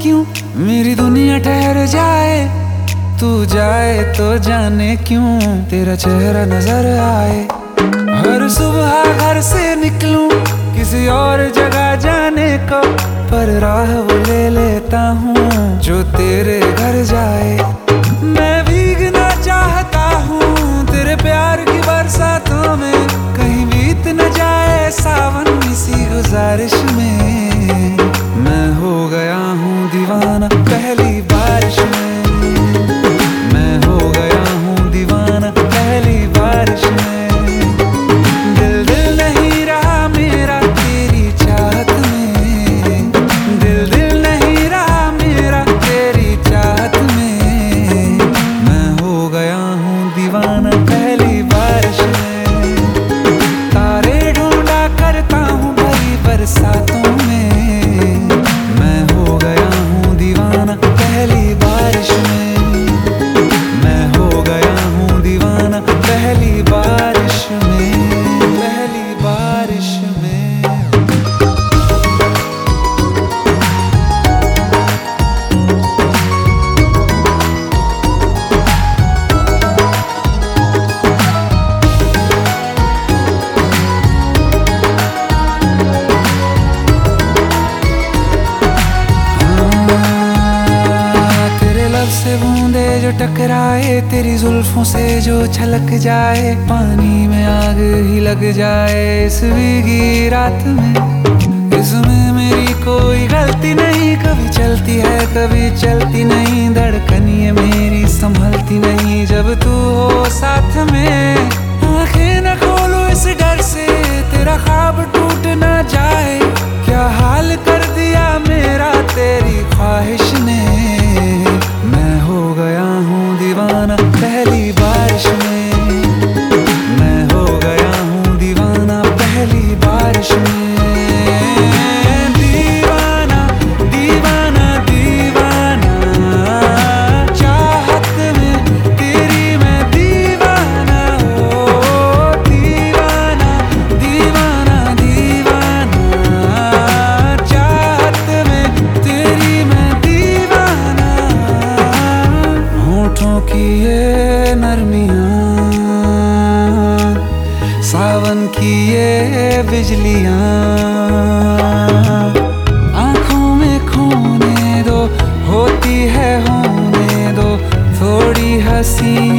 क्यों मेरी दुनिया ठहर जाए, तू जाए तो जाने क्यों तेरा चेहरा नजर आए। हर सुबह घर से निकलूं किसी और जगह जाने को, पर राह वो ले लेता हूँ जो तेरे घर जाए। मैं भीगना चाहता हूँ तेरे प्यार की बरसातों में, कहीं बीत न जाए सावन इसी गुजारिश में। मैं हो गया हूँ दीवाना पहली बारिश में, मैं हो गया हूँ दीवाना पहली बारिश में। दिल दिल नहीं रहा मेरा तेरी चाहत में, दिल दिल नहीं रहा मेरा तेरी चाहत में। मैं हो गया हूँ दीवाना पहली बारिश में, तारे ढूंढा करता हूँ भरी बरसातों में। मैं हो गया हूँ दीवाना पहली बारिश में, मैं हो गया हूँ दीवाना पहली बारिश में, पहली बारिश में। से बूंदे जो टकराए तेरी जुल्फों से जो छलक जाए, पानी में आग ही लग जाए इस भीगी रात में। इसमें मेरी कोई गलती नहीं, कभी चलती है कभी चलती नहीं, धड़कन ये मेरी संभलती नहीं जब तू हो साथ में। आंखें न खोलो इस डर से तेरा ख्वाब टूट न जाए, क्या हाल कर दिया मेरा तेरी ख्वाहिश ने। मैं हो गया हूँ दीवाना पहली बारिश में, मैं हो गया हूँ दीवाना पहली बारिश में। दीवाना दीवाना दीवाना चाहत में तेरी मैं दीवाना, हो दीवाना दीवाना दीवाना चाहत में तेरी मैं दीवाना। होठों की ये नरमियाँ, सावन की ये बिजलियाँ, आँखों में खोने दो होती है होने दो थोड़ी हंसी